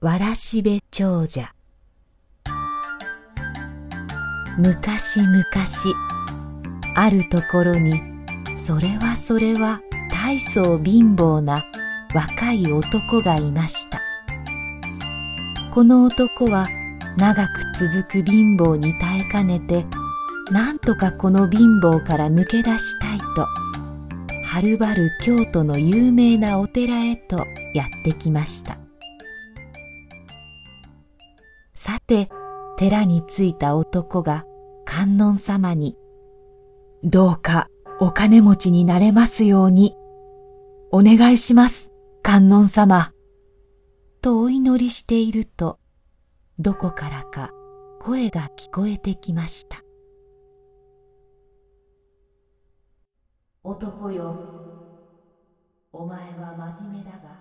わらしべ長者。昔々、あるところに、それは大層貧乏な若い男がいました。この男は長く続く貧乏に耐えかねて、なんとかこの貧乏から抜け出したいと、はるばる京都の有名なお寺へとやってきました。さて、寺に着いた男が観音様に、どうかお金持ちになれますように、お願いします、観音様。とお祈りしていると、どこからか声が聞こえてきました。男よ、お前は真面目だが、